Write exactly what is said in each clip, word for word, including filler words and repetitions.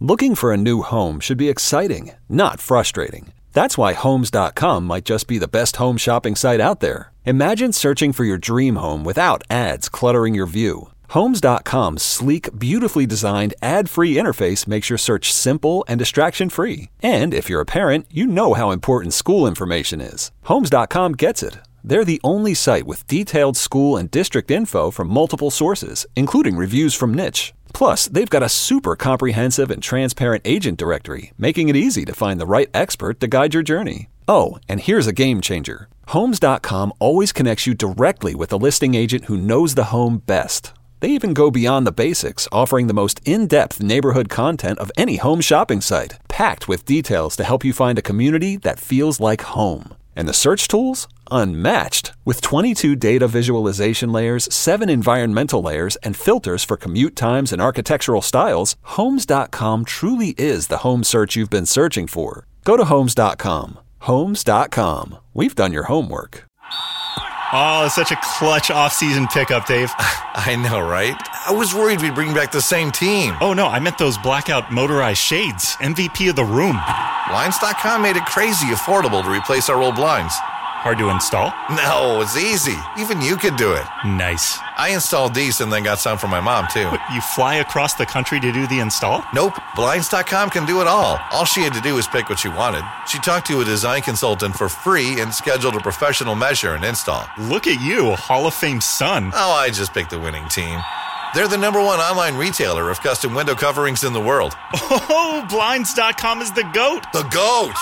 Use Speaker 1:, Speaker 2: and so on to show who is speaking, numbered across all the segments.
Speaker 1: Looking for a new home should be exciting, not frustrating. That's why Homes dot com might just be the best home shopping site out there. Imagine searching for your dream home without ads cluttering your view. Homes dot com's sleek, beautifully designed, ad-free interface makes your search simple and distraction-free. And if you're a parent, you know how important school information is. Homes dot com gets it. They're the only site with detailed school and district info from multiple sources, including reviews from Niche. Plus, they've got a super comprehensive and transparent agent directory, making it easy to find the right expert to guide your journey. Oh, and here's a game changer. Homes dot com always connects you directly with a listing agent who knows the home best. They even go beyond the basics, offering the most in-depth neighborhood content of any home shopping site, packed with details to help you find a community that feels like home. And the search tools? Unmatched. With twenty-two data visualization layers, seven environmental layers, and filters for commute times and architectural styles, Homes dot com truly is the home search you've been searching for. Go to Homes dot com. Homes dot com. We've done your homework.
Speaker 2: Oh, such a clutch off-season pickup, Dave.
Speaker 3: I know, right? I was worried we'd bring back the same team.
Speaker 2: Oh, no, I meant those blackout motorized shades. M V P of the room.
Speaker 3: Blinds dot com made it crazy affordable to replace our old blinds.
Speaker 2: Hard to install?
Speaker 3: No, it's easy. Even you could do it.
Speaker 2: Nice.
Speaker 3: I installed these and then got some for my mom, too.
Speaker 2: What, you fly across the country to do the install?
Speaker 3: Nope. Blinds dot com can do it all. All she had to do was pick what she wanted. She talked to a design consultant for free and scheduled a professional measure and install.
Speaker 2: Look at you, a Hall of Fame son.
Speaker 3: Oh, I just picked the winning team. They're the number one online retailer of custom window coverings in the world.
Speaker 2: Oh, Blinds dot com is the GOAT.
Speaker 3: The GOAT!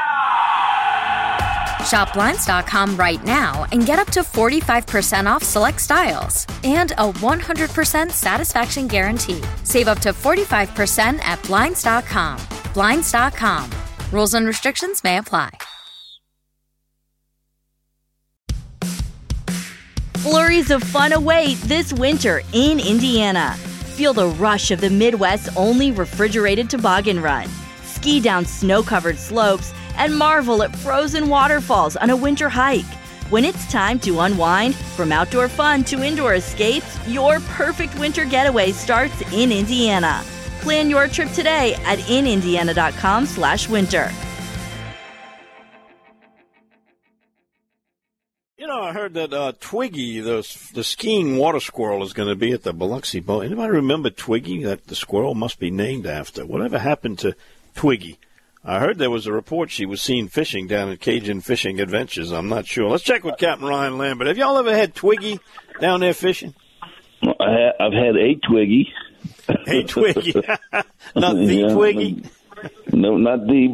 Speaker 4: Shop Blinds dot com right now and get up to forty-five percent off select styles and a one hundred percent satisfaction guarantee. Save up to forty-five percent at Blinds dot com. Blinds dot com. Rules and restrictions may apply.
Speaker 5: Flurries of fun await this winter in Indiana. Feel the rush of the Midwest's only refrigerated toboggan run. Ski down snow-covered slopes and marvel at frozen waterfalls on a winter hike. When it's time to unwind, from outdoor fun to indoor escapes, your perfect winter getaway starts in Indiana. Plan your trip today at in indiana dot com slash winter.
Speaker 6: You know, I heard that uh, Twiggy, the, the skiing water squirrel, is going to be at the Biloxi Boat. Anybody remember Twiggy, that the squirrel must be named after? Whatever happened to Twiggy? I heard there was a report she was seen fishing down at Cajun Fishing Adventures. I'm not sure. Let's check with Captain Ryan Lambert. Have y'all ever had Twiggy down there fishing?
Speaker 7: I ha- I've had a Twiggy.
Speaker 6: A Twiggy. Not the yeah, Twiggy?
Speaker 7: No, not the,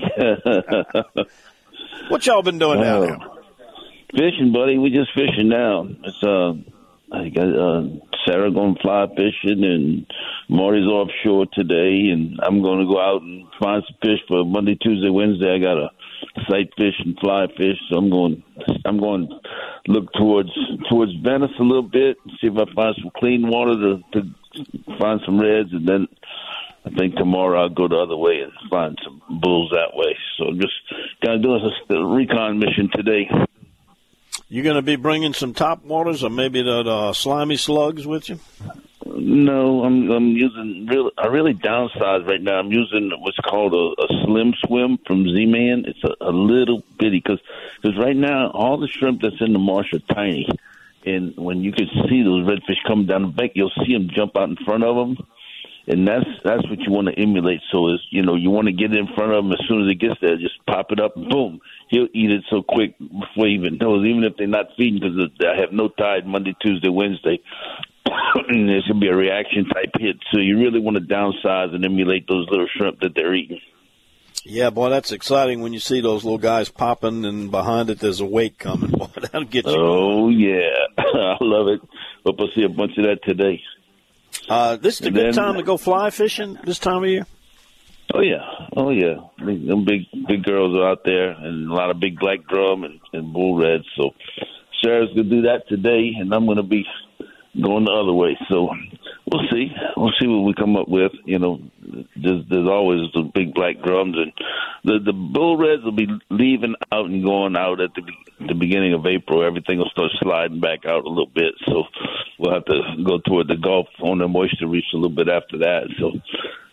Speaker 7: but a.
Speaker 6: What y'all been doing down there?
Speaker 7: Fishing, buddy. We just fishing now. It's uh, I got uh, Sarah going fly fishing, and Marty's offshore today, and I'm going to go out and find some fish for Monday, Tuesday, Wednesday. I got a sight fish and fly fish, so I'm going. I'm going to look towards towards Venice a little bit, see if I find some clean water to, to find some reds, and then I think tomorrow I'll go the other way and find some bulls that way. So I'm just going to do a recon mission today.
Speaker 6: You going to be bringing some top waters or maybe the uh, slimy slugs with you?
Speaker 7: No, I'm I'm using real. I really downsized right now. I'm using what's called a, a Slim Swim from Z-Man. It's a, a little bitty because because right now all the shrimp that's in the marsh are tiny, and when you can see those redfish coming down the bank, you'll see them jump out in front of them, and that's that's what you want to emulate. So is you know you want to get it in front of them as soon as it gets there, just pop it up, and boom. He'll eat it so quick before he even knows, even if they're not feeding, because I have no tide Monday, Tuesday, Wednesday. And there's going to be a reaction type hit. So you really want to downsize and emulate those little shrimp that they're eating.
Speaker 6: Yeah, boy, that's exciting when you see those little guys popping and behind it there's a wake coming. Boy, that'll get you.
Speaker 7: Oh, yeah. I love it. Hope I see a bunch of that today.
Speaker 6: Uh, this is a and good then, time to go fly fishing this time of year?
Speaker 7: Oh, yeah. Oh, yeah. Them big big girls are out there, and a lot of big black drum and, and bull reds. So Sarah's going to do that today, and I'm going to be going the other way. So we'll see. We'll see what we come up with. You know, there's, there's always the big black drums. And the, the bull reds will be leaving out and going out at the, the beginning of April. Everything will start sliding back out a little bit. So we'll have to go toward the Gulf on the moisture reach a little bit after that. So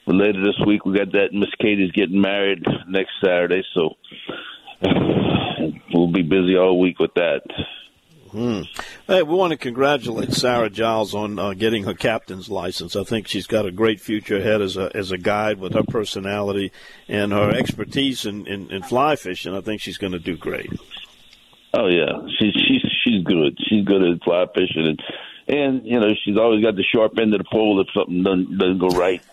Speaker 7: but later this week we got that Miss Katie's getting married next Saturday, so we'll be busy all week with that.
Speaker 6: Hmm. Hey, we want to congratulate Sarah Giles on uh, getting her captain's license. I think she's got a great future ahead as a as a guide with her personality and her expertise in, in, in fly fishing. I think she's going to do great.
Speaker 7: Oh yeah, she's she's she's good. She's good at fly fishing, and and you know she's always got the sharp end of the pole if something doesn't doesn't go right.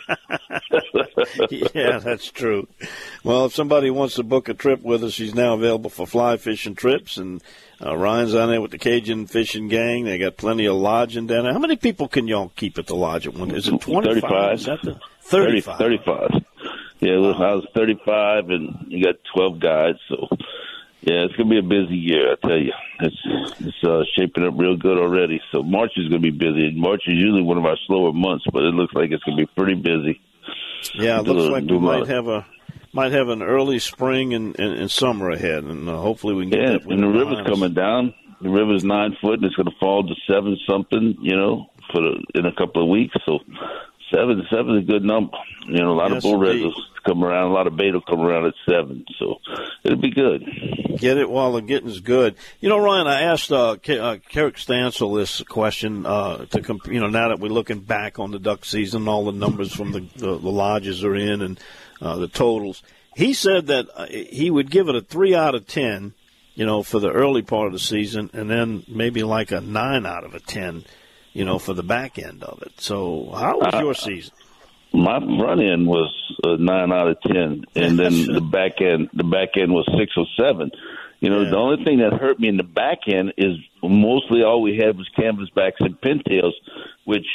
Speaker 6: Yeah, that's true. Well, if somebody wants to book a trip with us, she's now available for fly fishing trips, and uh, Ryan's on there with the Cajun Fishing Gang. They got plenty of lodging down there. How many people can y'all keep at the lodge at one? Is it twenty-five?
Speaker 7: thirty-five.
Speaker 6: Is that the thirty-five?
Speaker 7: thirty, thirty-five. Yeah, well, I was thirty-five, and you got twelve guys, so. Yeah, it's going to be a busy year, I tell you. It's it's uh, shaping up real good already. So March is going to be busy. March is usually one of our slower months, but it looks like it's going to be pretty busy.
Speaker 6: Yeah, it looks like we might have a might have an early spring and, and, and summer ahead, and uh, hopefully we can get
Speaker 7: yeah,
Speaker 6: that.
Speaker 7: Yeah, and the river's coming down. The river's nine foot, and it's going to fall to seven something, you know, for the, in a couple of weeks. So seven, seven is a good number. You know, a lot
Speaker 6: yes,
Speaker 7: of bull
Speaker 6: indeed.
Speaker 7: reddies come around. A lot of bait will come around at seven. So it'll be good.
Speaker 6: Get it while the getting's good. You know, Ryan, I asked uh, K- uh, Kerrick Stansel this question uh, to comp- you know, now that we're looking back on the duck season, all the numbers from the, the, the lodges are in and uh, the totals. He said that uh, he would give it a three out of ten, you know, for the early part of the season, and then maybe like a nine out of a ten, you know, for the back end of it. So how was your season?
Speaker 7: My front end was a nine out of ten, and then the back end, the back end was six or seven. You know,
Speaker 6: yeah.
Speaker 7: The only thing that hurt me in the back end is mostly all we had was canvasbacks and pintails, which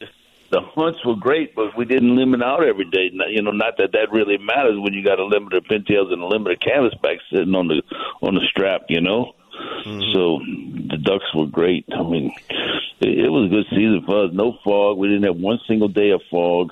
Speaker 7: the hunts were great, but we didn't limit out every day. You know, not that that really matters when you got a limit of pintails and a limit of canvasbacks sitting on the on the strap. You know, mm-hmm. So the ducks were great. I mean, it, it was a good season for us. No fog. We didn't have one single day of fog.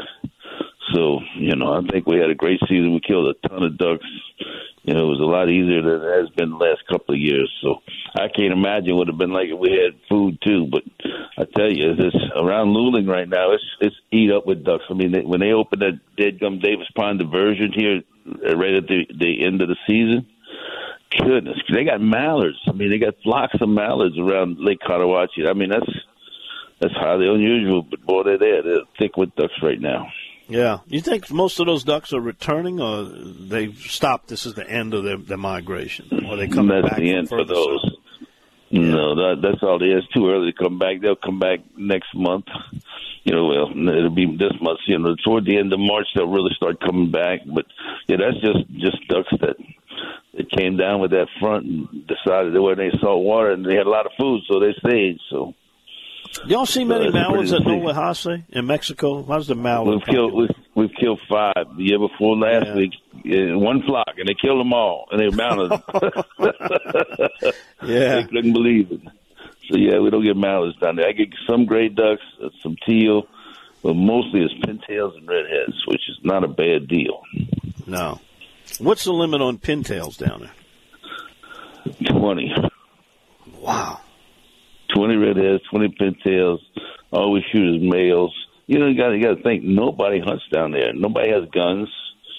Speaker 7: So, you know, I think we had a great season. We killed a ton of ducks. You know, it was a lot easier than it has been the last couple of years. So I can't imagine what it would have been like if we had food, too. But I tell you, this around Luling right now, it's it's eat up with ducks. I mean, they, when they opened that Deadgum Davis Pond diversion here right at the, the end of the season, goodness, they got mallards. I mean, they got flocks of mallards around Lake Cotahuachi. I mean, that's, that's highly unusual. But, boy, they're there. They're thick with ducks right now.
Speaker 6: Yeah. You think most of those ducks are returning, or they've stopped? This is the end of their, their migration? Or they come back?
Speaker 7: That's the end for those. South? No, that, that's all it is. It's too early to come back. They'll come back next month. You know, well, it'll be this month. You know, toward the end of March, they'll really start coming back. But, yeah, that's just, just ducks that, that came down with that front and decided they weren't any salt water, and they had a lot of food, so they stayed, so.
Speaker 6: Y'all see many mallards at Nolahase in Mexico? How's the mallard?
Speaker 7: We've killed, we've, we've killed five the year before last yeah. week in one flock, and they killed them all, and they mounted them.
Speaker 6: Yeah.
Speaker 7: They couldn't believe it. So, yeah, we don't get mallards down there. I get some gray ducks, some teal, but mostly it's pintails and redheads, which is not a bad deal.
Speaker 6: No. What's the limit on pintails down there?
Speaker 7: twenty.
Speaker 6: Wow.
Speaker 7: twenty redheads, twenty pintails. All we shoot is males. You know, you got you got to think nobody hunts down there. Nobody has guns,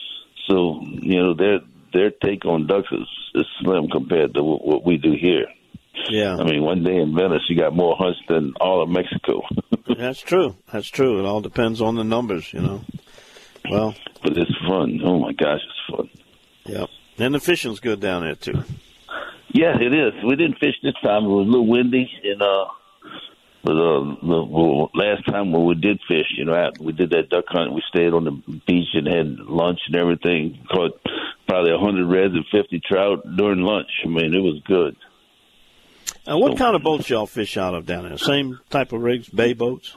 Speaker 7: so you know their their take on ducks is, is slim compared to what, what we do here.
Speaker 6: Yeah,
Speaker 7: I mean, one day in Venice, you got more hunts than all of Mexico.
Speaker 6: That's true. That's true. It all depends on the numbers, you know. Well,
Speaker 7: but it's fun. Oh my gosh, it's fun.
Speaker 6: Yep, and the fishing's good down there too.
Speaker 7: Yeah, it is. We didn't fish this time. It was a little windy, and uh, but uh, the well, last time when we did fish, you know, we did that duck hunt. We stayed on the beach and had lunch and everything. Caught probably a hundred reds and fifty trout during lunch. I mean, it was good.
Speaker 6: Now, what
Speaker 7: so,
Speaker 6: kind of boats y'all fish out of down there? Same type of rigs, bay boats?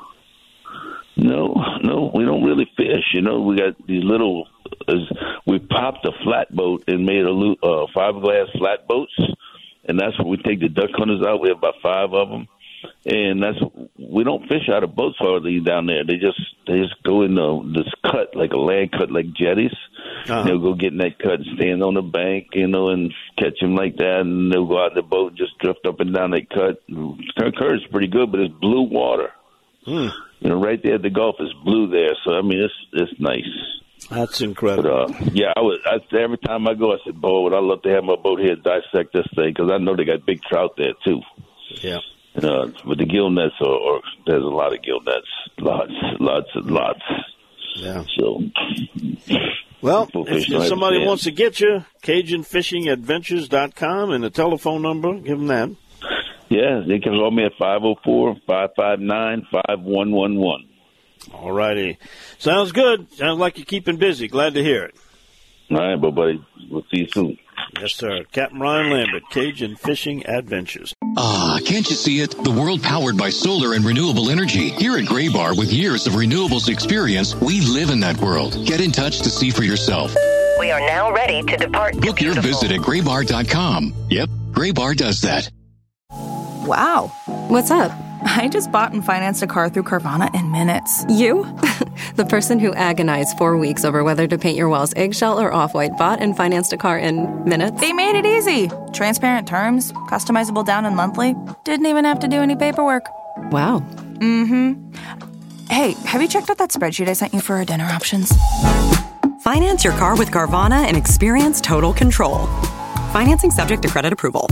Speaker 7: No, no, we don't really fish. You know, we got these little. Uh, we popped a flatboat and made a uh, fiberglass flatboats, and that's where we take the duck hunters out. We have about five of them, and that's we don't fish out of boats hardly down there. They just they just go in the, this cut like a land cut like jetties. Uh-huh. They'll go get in that cut and stand on the bank, you know, and catch them like that, and they'll go out in the boat and just drift up and down that cut. The current's pretty good, but it's blue water.
Speaker 6: Hmm.
Speaker 7: you know, right there, the Gulf is blue there. So, I mean, it's it's nice.
Speaker 6: That's incredible.
Speaker 7: But, uh, yeah, I would. I, every time I go, I said, boy, would I love to have my boat here and dissect this thing, because I know they got big trout there, too.
Speaker 6: Yeah.
Speaker 7: You know, with the gill nets, or, or there's a lot of gill nets. Lots, lots, and lots.
Speaker 6: Yeah.
Speaker 7: So,
Speaker 6: well, if, if somebody wants to get you, Cajun Fishing Adventures dot com and the telephone number, give them that.
Speaker 7: Yeah, they can call me at five oh four, five five nine, five one one one.
Speaker 6: All righty. Sounds good. Sounds like you're keeping busy. Glad to hear it.
Speaker 7: All right, bye, buddy. We'll see you soon.
Speaker 6: Yes, sir. Captain Ryan Lambert, Cajun Fishing Adventures.
Speaker 8: Ah, can't you see it? The world powered by solar and renewable energy. Here at Graybar, with years of renewables experience, we live in that world. Get in touch to see for yourself.
Speaker 9: We are now ready to depart.
Speaker 8: Book your visit at graybar dot com. Yep, Graybar does that.
Speaker 10: Wow.
Speaker 11: What's up?
Speaker 10: I just bought and financed a car through Carvana in minutes.
Speaker 11: You? The person who agonized four weeks over whether to paint your walls eggshell or off-white bought and financed a car in minutes?
Speaker 10: They made it easy. Transparent terms, customizable down and monthly. Didn't even have to do any paperwork.
Speaker 11: Wow.
Speaker 10: Mm-hmm. Hey, have you checked out that spreadsheet I sent you for our dinner options?
Speaker 12: Finance your car with Carvana and experience total control. Financing subject to credit approval.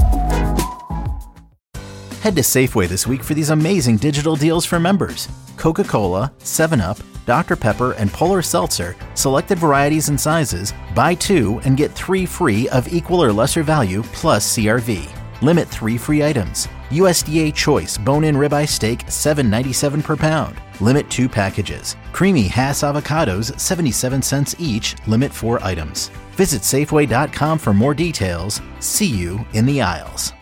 Speaker 13: Head to Safeway this week for these amazing digital deals for members. Coca-Cola, seven up, Doctor Pepper, and Polar Seltzer, selected varieties and sizes, buy two and get three free of equal or lesser value plus C R V. Limit three free items. U S D A Choice Bone-In Ribeye Steak, seven ninety-seven per pound. Limit two packages. Creamy Hass Avocados, seventy-seven cents each. Limit four items. Visit Safeway dot com for more details. See you in the aisles.